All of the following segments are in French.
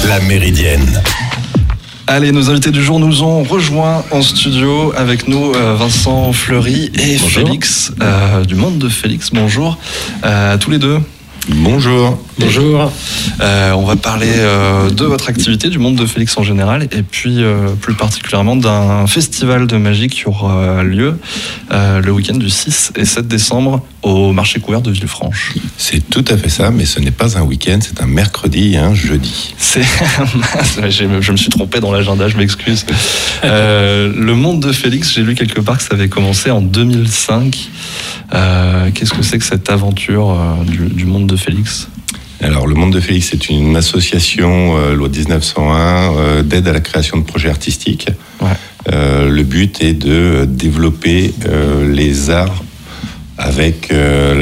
La Méridienne. Allez, nos invités du jour nous ont rejoints en studio. Avec nous, Vincent Fleury et bonjour. Félix, du monde de Félix. Bonjour à tous les deux. Bonjour. Bonjour. On va parler de votre activité, du monde de Félix en général, et puis plus particulièrement d'un festival de magie qui aura lieu le week-end du 6 et 7 décembre au marché couvert de Villefranche. C'est tout à fait ça, mais ce n'est pas un week-end, c'est un mercredi et un jeudi. Je me suis trompé dans l'agenda, je m'excuse. Le monde de Félix, j'ai lu quelque part que ça avait commencé en 2005. Qu'est-ce que c'est que cette aventure du monde de Félix ? Alors, le monde de Félix, c'est une association, loi 1901, d'aide à la création de projets artistiques. Ouais. Le but est de développer les arts avec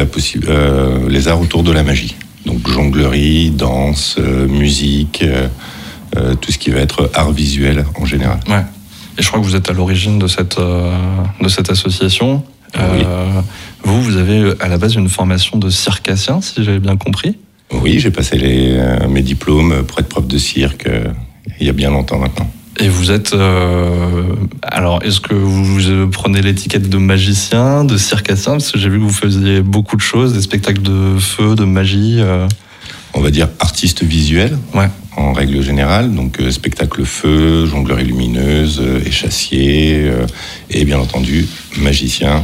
les arts autour de la magie. Donc, jonglerie, danse, musique, tout ce qui va être art visuel en général. Ouais. Et je crois que vous êtes à l'origine de cette association. Oui. Vous avez à la base une formation de circassien, si j'avais bien compris. Oui, j'ai passé mes diplômes pour être prof de cirque il y a bien longtemps maintenant. Et vous êtes... alors, est-ce que vous prenez l'étiquette de magicien, de circassien ? Parce que j'ai vu que vous faisiez beaucoup de choses, des spectacles de feu, de magie. On va dire artiste visuel, ouais. En règle générale. Donc, spectacle feu, jonglerie lumineuse, échassier, et bien entendu, magicien.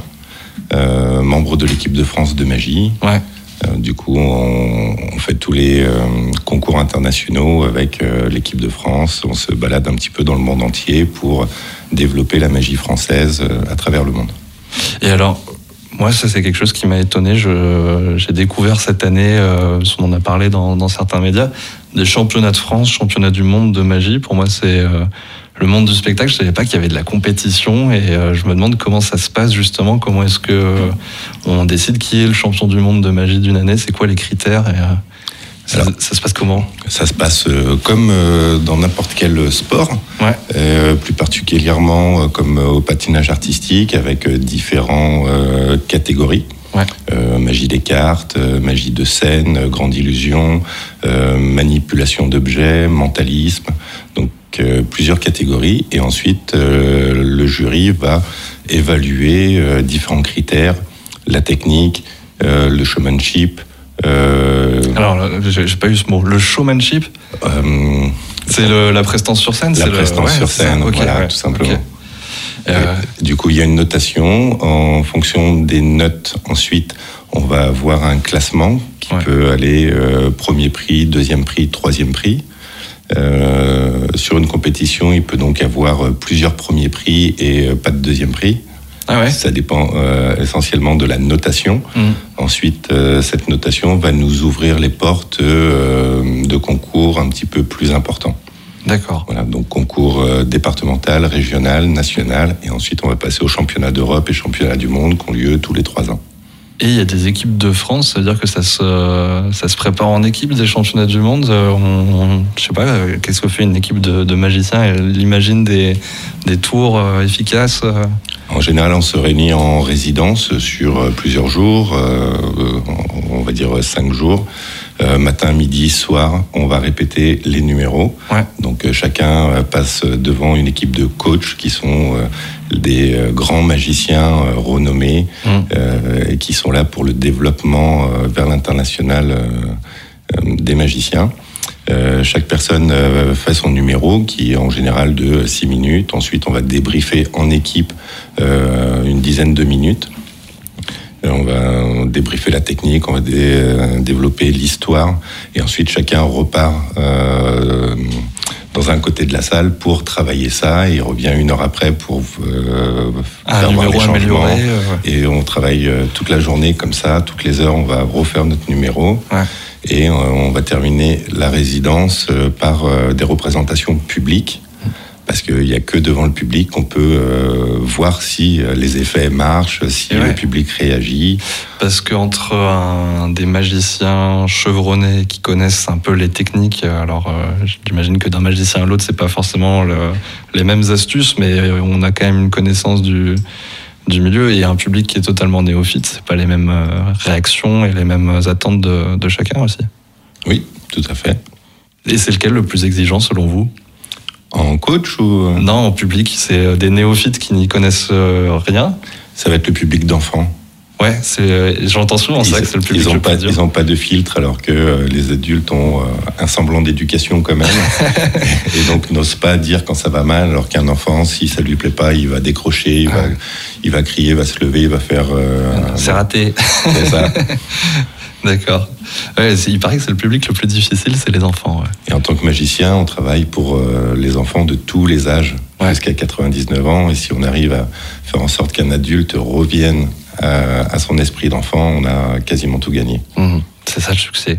Membre de l'équipe de France de magie. Ouais. Du coup, on fait tous les concours internationaux avec l'équipe de France. On se balade un petit peu dans le monde entier pour développer la magie française à travers le monde. Et alors, moi, ça c'est quelque chose qui m'a étonné. J'ai découvert cette année, on en a parlé dans certains médias, des championnats de France, championnats du monde de magie. Pour moi, c'est... le monde du spectacle, je ne savais pas qu'il y avait de la compétition et je me demande comment ça se passe justement, comment est-ce qu'on décide qui est le champion du monde de magie d'une année, c'est quoi les critères et ça se passe comment ? Ça se passe comme dans n'importe quel sport, ouais. Plus particulièrement comme au patinage artistique avec différentes catégories. Ouais. Magie des cartes, magie de scène, grande illusion, manipulation d'objets, mentalisme, donc plusieurs catégories, et ensuite le jury va évaluer différents critères, la technique, le showmanship. Alors, j'ai pas eu ce mot. Le showmanship, c'est la prestance sur scène. La prestance sur scène, okay, voilà, ouais, tout simplement. Okay. Du coup, il y a une notation. En fonction des notes, ensuite, on va avoir un classement qui peut aller premier prix, deuxième prix, troisième prix. Sur une compétition, il peut donc avoir plusieurs premiers prix et pas de deuxième prix. Ah ouais. Ça dépend essentiellement de la notation. Ensuite, cette notation va nous ouvrir les portes de concours un petit peu plus importants. D'accord. Voilà, donc concours départemental, régional, national, et ensuite on va passer aux championnats d'Europe et championnats du monde qui ont lieu tous les 3 ans. Et il y a des équipes de France, ça veut dire que ça se prépare en équipe, des championnats du monde. Je sais pas, qu'est-ce que fait une équipe de magiciens ? Elle imagine des tours efficaces. En général, on se réunit en résidence sur plusieurs jours, on va dire 5 jours. Matin, midi, soir, on va répéter les numéros. Ouais. Donc chacun passe devant une équipe de coachs qui sont des grands magiciens renommés et qui sont là pour le développement vers l'international des magiciens. Chaque personne fait son numéro qui est en général de 6 minutes. Ensuite, on va débriefer en équipe une dizaine de minutes. On va débriefer la technique, on va développer l'histoire, et ensuite chacun repart dans un côté de la salle pour travailler ça, et il revient 1 heure après pour faire voir les changements. Et on travaille toute la journée comme ça, toutes les heures on va refaire notre numéro, et on va terminer la résidence par des représentations publiques. Parce qu'il n'y a que devant le public qu'on peut voir si les effets marchent, si le public réagit. Parce qu'entre des magiciens chevronnés qui connaissent un peu les techniques, alors j'imagine que d'un magicien à l'autre, c'est pas forcément les mêmes astuces, mais on a quand même une connaissance du milieu, et un public qui est totalement néophyte, c'est pas les mêmes réactions et les mêmes attentes de chacun aussi. Oui, tout à fait. Et c'est lequel le plus exigeant selon vous ? En coach ou... Non, en public. C'est des néophytes qui n'y connaissent rien. Ça va être le public d'enfants. Ouais, j'entends souvent ça, que c'est le public le plus dur. Ils n'ont pas de filtre, alors que les adultes ont un semblant d'éducation quand même. Et donc n'osent pas dire quand ça va mal, alors qu'un enfant, si ça lui plaît pas, il va décrocher, il va crier, il va se lever, il va faire... c'est raté. C'est ça. D'accord. Ouais, il paraît que c'est le public le plus difficile, c'est les enfants. Ouais. Et en tant que magicien, on travaille pour les enfants de tous les âges, jusqu'à 99 ans. Et si on arrive à faire en sorte qu'un adulte revienne à son esprit d'enfant, on a quasiment tout gagné. C'est ça le succès.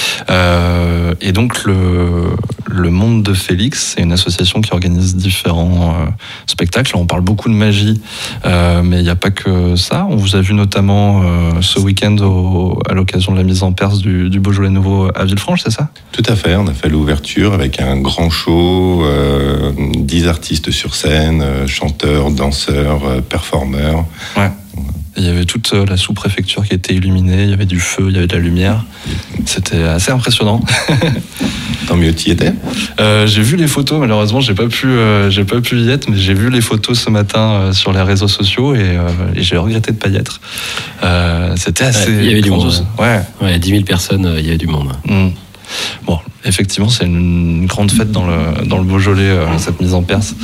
Et donc le Monde de Félix, c'est une association qui organise différents spectacles. Là, on parle beaucoup de magie, mais il n'y a pas que ça. On vous a vu notamment ce week-end à l'occasion de la mise en perce du Beaujolais Nouveau à Villefranche, c'est ça ? Tout à fait. On a fait l'ouverture avec un grand show, 10 artistes sur scène, chanteurs, danseurs, performeurs. Ouais. Il y avait toute la sous-préfecture qui était illuminée, il y avait du feu, il y avait de la lumière. C'était assez impressionnant. Tant mieux, tu y étais ? J'ai vu les photos, malheureusement, j'ai pas pu y être, mais j'ai vu les photos ce matin sur les réseaux sociaux et j'ai regretté de pas y être. C'était assez... il y avait grandiose. Du monde. Ouais, 10 000 personnes, il y avait du monde. Bon, effectivement, c'est une grande fête dans le Beaujolais, cette mise en perce.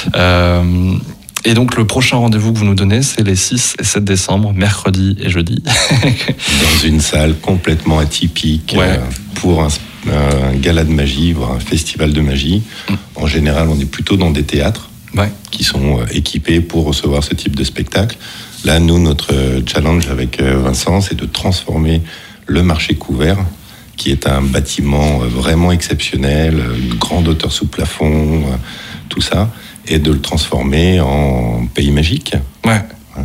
Et donc, le prochain rendez-vous que vous nous donnez, c'est les 6 et 7 décembre, mercredi et jeudi. Dans une salle complètement atypique, pour un gala de magie, voire un festival de magie. En général, on est plutôt dans des théâtres qui sont équipés pour recevoir ce type de spectacle. Là, nous, notre challenge avec Vincent, c'est de transformer le marché couvert, qui est un bâtiment vraiment exceptionnel, une grande hauteur sous plafond, tout ça, et de le transformer en pays magique. Ouais.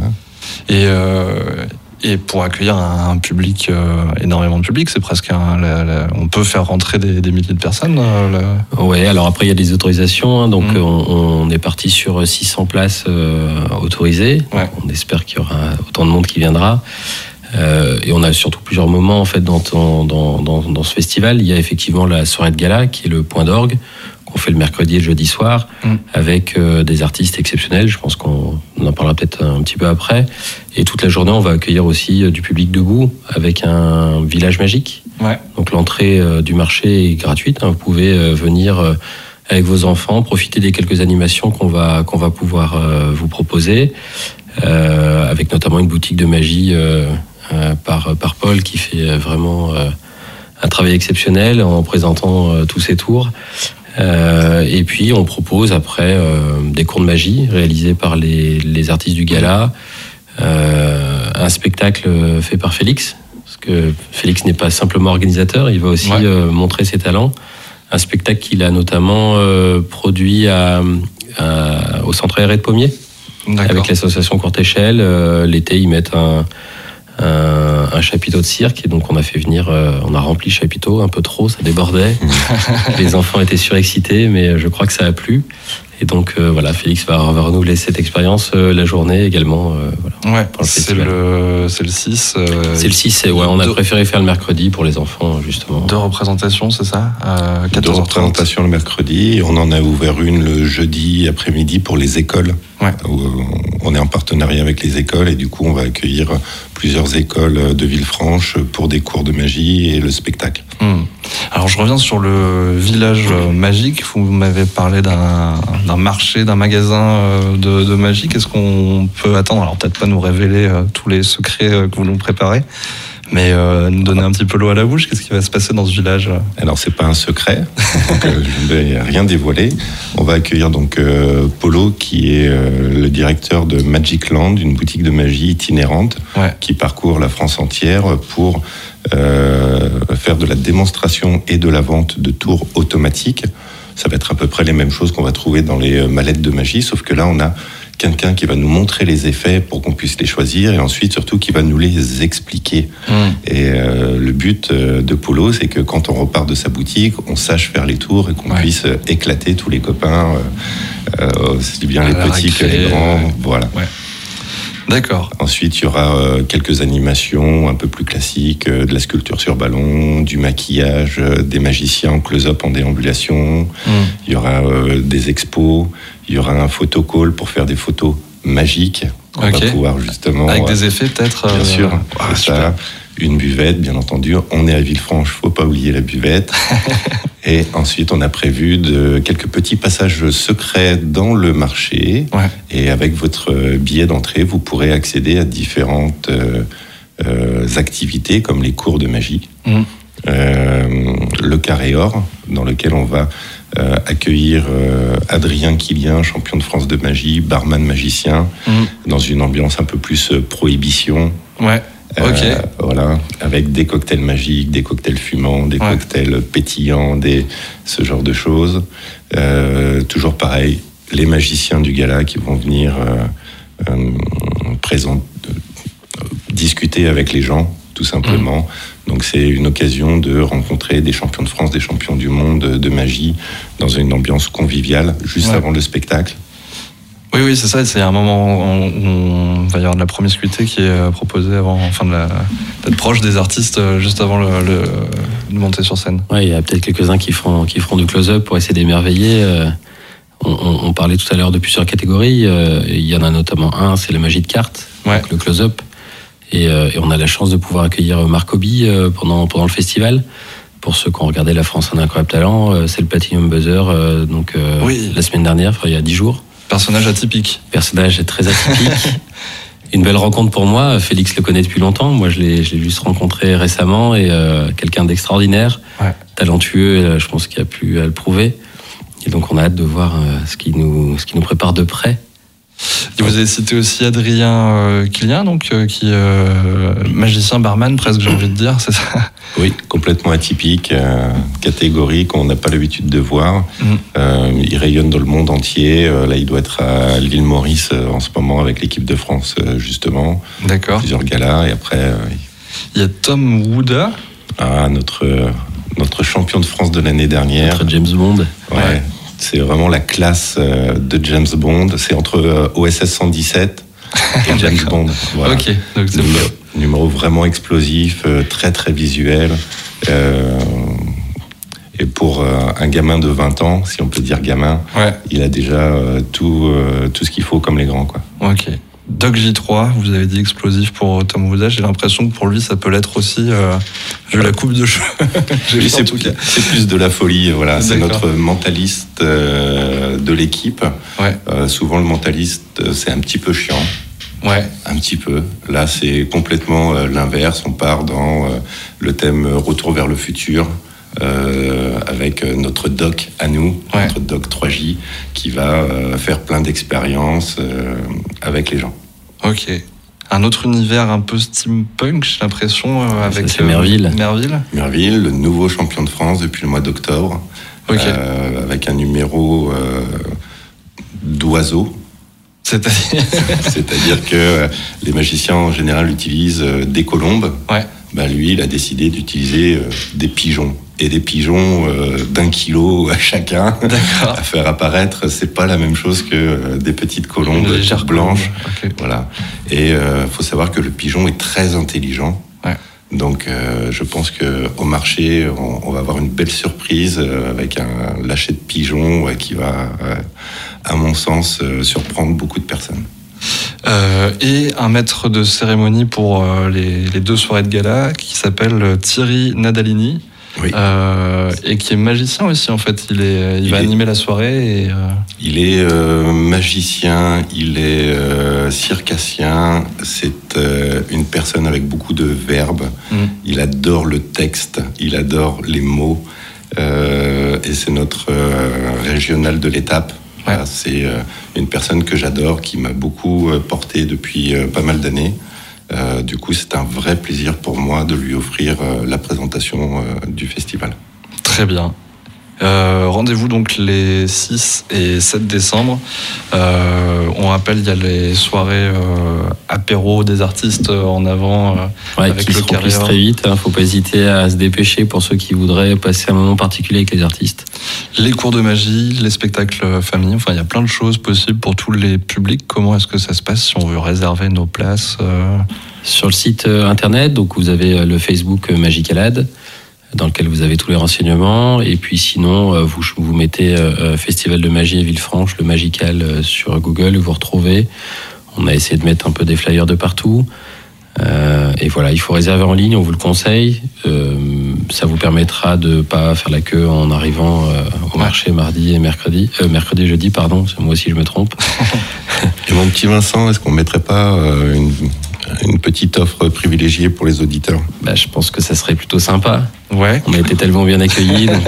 Et pour accueillir un public, énormément de public, c'est presque on peut faire rentrer des milliers de personnes. Ouais, alors après il y a des autorisations, donc on est parti sur 600 places autorisées. Ouais. On espère qu'il y aura autant de monde qui viendra. Et on a surtout plusieurs moments en fait dans ce festival. Il y a effectivement la soirée de gala qui est le point d'orgue qu'on fait le mercredi et le jeudi soir avec des artistes exceptionnels. Je pense qu'on en parlera peut-être un petit peu après. Et toute la journée, on va accueillir aussi du public debout avec un village magique. Ouais. Donc l'entrée du marché est gratuite. Vous pouvez venir avec vos enfants, profiter des quelques animations qu'on va pouvoir vous proposer, avec notamment une boutique de magie par Paul qui fait vraiment un travail exceptionnel en présentant tous ses tours. Et puis on propose après des cours de magie réalisés par les artistes du gala, un spectacle fait par Félix, parce que Félix n'est pas simplement organisateur, il va aussi montrer ses talents. Un spectacle qu'il a notamment produit au centre aéré de Pommiers. D'accord. Avec l'association Courte Échelle. L'été, ils mettent un chapiteau de cirque, et donc on a fait venir, on a rempli le chapiteau un peu trop, ça débordait. Les enfants étaient surexcités, mais je crois que ça a plu. Et donc voilà, Félix va renouveler cette expérience la journée également. Pour le festival. C'est le 6. C'est le 6, on a préféré faire le mercredi pour les enfants, justement. 2 représentations, c'est ça 14h30. 2 représentations le mercredi, on en a ouvert une le jeudi après-midi pour les écoles. Où on est en partenariat avec les écoles, et du coup on va accueillir plusieurs écoles de Villefranche pour des cours de magie et le spectacle. Alors je reviens sur le village magique. Vous m'avez parlé d'un marché, d'un magasin de magie. Qu'est-ce qu'on peut attendre ? Alors peut-être pas nous révéler tous les secrets que vous nous préparez, mais nous donner un petit peu l'eau à la bouche. Qu'est-ce qui va se passer dans ce village ? Alors c'est pas un secret, donc je ne vais rien dévoiler. On va accueillir donc Polo, qui est le directeur de Magic Land, une boutique de magie itinérante qui parcourt la France entière pour faire de la démonstration et de la vente de tours automatiques. Ça va être à peu près les mêmes choses qu'on va trouver dans les mallettes de magie, sauf que là on a quelqu'un qui va nous montrer les effets pour qu'on puisse les choisir, et ensuite surtout qui va nous les expliquer. Et le but de Polo, c'est que quand on repart de sa boutique, on sache faire les tours et qu'on puisse éclater tous les copains, aussi bien les petits que les grands. Voilà. D'accord. Ensuite, il y aura quelques animations un peu plus classiques, de la sculpture sur ballon, du maquillage, des magiciens en close-up en déambulation. Il y aura des expos, il y aura un photocall pour faire des photos magiques. On va pouvoir justement... Avec des effets peut-être Bien sûr, c'est ça. Une buvette, bien entendu. On est à Villefranche, faut pas oublier la buvette. Et ensuite, on a prévu quelques petits passages secrets dans le marché. Ouais. Et avec votre billet d'entrée, vous pourrez accéder à différentes activités, comme les cours de magie. Le carré or, dans lequel on va accueillir Adrien Quilien, champion de France de magie, barman magicien, dans une ambiance un peu plus prohibition. Ouais. Voilà, avec des cocktails magiques, des cocktails fumants, des cocktails pétillants, ce genre de choses. Toujours pareil, les magiciens du gala qui vont venir discuter avec les gens, tout simplement. Donc c'est une occasion de rencontrer des champions de France, des champions du monde de magie, dans une ambiance conviviale, juste avant le spectacle. Oui, c'est ça. C'est un moment où on va y avoir de la promiscuité qui est proposée avant, d'être proche des artistes juste avant de monter sur scène. Ouais, il y a peut-être quelques-uns qui feront du close-up pour essayer d'émerveiller. On parlait tout à l'heure de plusieurs catégories. Il y en a notamment un, c'est la magie de cartes, donc le close-up. Et on a la chance de pouvoir accueillir Marc Hobby pendant le festival. Pour ceux qui ont regardé La France a un incroyable talent, c'est le Platinum Buzzer, la semaine dernière, il y a 10 jours. Personnage atypique. Personnage très atypique. Une belle rencontre pour moi. Félix le connaît depuis longtemps. Moi, je l'ai juste rencontré récemment et quelqu'un d'extraordinaire, talentueux. Je pense qu'il a pu le prouver. Et donc, on a hâte de voir ce qui nous prépare de près. Et vous avez cité aussi Adrien Quilien, qui magicien barman, presque, j'ai envie de dire, c'est ça? Oui, complètement atypique, catégorie qu'on n'a pas l'habitude de voir. Il rayonne dans le monde entier. Là, il doit être à l'île Maurice en ce moment avec l'équipe de France, justement. D'accord. Plusieurs galas. Et après, il y a Tom Wooda. Notre champion de France de l'année dernière. Notre James Bond. Ouais. C'est vraiment la classe de James Bond. C'est entre OSS 117 et James Bond. Voilà. Ok, donc c'est numéro vraiment explosif, très très visuel. Et pour un gamin de 20 ans, si on peut dire gamin, il a déjà tout ce qu'il faut comme les grands, quoi. Ok. Doc J3, vous avez dit explosif pour Tom Wooda. J'ai l'impression que pour lui, ça peut l'être aussi, vu la coupe de cheveux. C'est plus de la folie, voilà. C'est notre mentaliste de l'équipe. Souvent, le mentaliste, c'est un petit peu chiant. Un petit peu. Là, c'est complètement l'inverse. On part dans le thème Retour vers le futur. Avec notre doc à nous, notre doc 3J, qui va faire plein d'expériences avec les gens. Ok. Un autre univers un peu steampunk, j'ai l'impression, avec Merville. Merville, le nouveau champion de France depuis le mois d'octobre, avec un numéro d'oiseau. C'est-à-dire que les magiciens en général utilisent des colombes. Lui, il a décidé d'utiliser des pigeons. Et des pigeons d'1 kilo à chacun à faire apparaître, c'est pas la même chose que des petites colombes blanches. Voilà. Et faut savoir que le pigeon est très intelligent. Donc je pense qu'au marché, on va avoir une belle surprise avec un lâcher de pigeons qui va, à mon sens, surprendre beaucoup de personnes. Et un maître de cérémonie pour les 2 soirées de gala qui s'appelle Thierry Nadalini. Et qui est magicien aussi, en fait. Il va animer la soirée. Il est magicien, il est circassien. C'est une personne avec beaucoup de verbes. Il adore le texte, il adore les mots. Et c'est notre régional de l'étape. Voilà, c'est une personne que j'adore, qui m'a beaucoup porté depuis pas mal d'années. Du coup, c'est un vrai plaisir pour moi de lui offrir la présentation du festival. Très bien. Rendez-vous donc les 6 et 7 décembre. On rappelle, il y a les soirées apéro des artistes en avant avec qui le se remplissent très vite. Faut pas hésiter à se dépêcher pour ceux qui voudraient passer un moment particulier avec les artistes. Les cours de magie, les spectacles famille, enfin il y a plein de choses possibles pour tous les publics. Comment est-ce que ça se passe si on veut réserver nos places Sur le site internet, donc vous avez le Facebook Magicalade, dans lequel vous avez tous les renseignements, et puis sinon vous mettez Festival de magie à Villefranche, le Magical sur Google, vous retrouvez. On a essayé de mettre un peu des flyers de partout, et voilà, il faut réserver en ligne, on vous le conseille. Ça vous permettra de pas faire la queue en arrivant au marché mardi et mercredi et jeudi, pardon, moi aussi je me trompe. Et mon petit Vincent, est-ce qu'on mettrait pas une petite offre privilégiée pour les auditeurs? Je pense que ça serait plutôt sympa. Ouais. On a été tellement bien accueillis, donc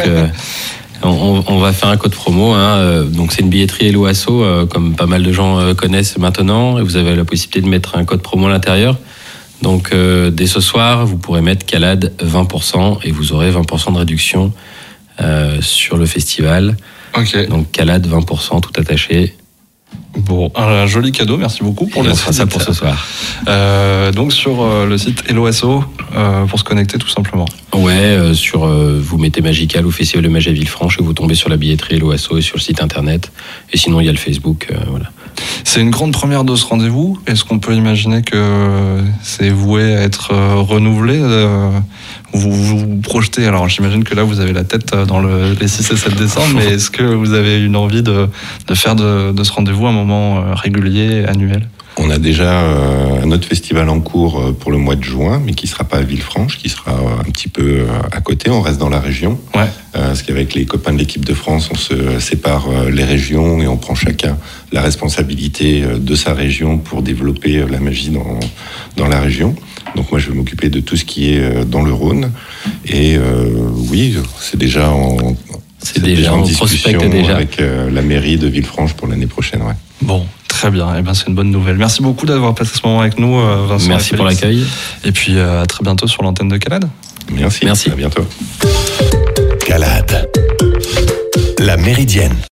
on va faire un code promo. Donc c'est une billetterie Hello Asso, comme pas mal de gens connaissent maintenant, et vous avez la possibilité de mettre un code promo à l'intérieur. Donc dès ce soir, vous pourrez mettre Calade 20% et vous aurez 20% de réduction sur le festival. Ok. Donc Calade 20% tout attaché. Bon, un joli cadeau, merci beaucoup pour on fera ça pour ce soir. Donc sur le site Hello Asso pour se connecter tout simplement. Ouais, vous mettez Magical ou Festival de Magie à Villefranche et vous tombez sur la billetterie Hello Asso et sur le site internet. Et sinon il y a le Facebook, voilà. C'est une grande première de ce rendez-vous. Est-ce qu'on peut imaginer que c'est voué à être renouvelé? Vous vous projetez, alors j'imagine que là vous avez la tête dans les 6 et 7 décembre, mais est-ce que vous avez une envie de faire de ce rendez-vous un moment régulier, annuel? On a déjà un autre festival en cours pour le mois de juin, mais qui ne sera pas à Villefranche, qui sera un petit peu à côté. On reste dans la région. Ouais. Parce qu'avec les copains de l'équipe de France, on se sépare les régions et on prend chacun la responsabilité de sa région pour développer la magie dans la région. Donc moi, je vais m'occuper de tout ce qui est dans le Rhône. Et oui, c'est déjà en discussion avec la mairie de Villefranche pour l'année prochaine. Ouais. Bon, très bien. Eh ben, c'est une bonne nouvelle. Merci beaucoup d'avoir passé ce moment avec nous, Vincent. Merci pour l'accueil. Et puis à très bientôt sur l'antenne de Calade. Merci. À bientôt. Calade, la Méridienne.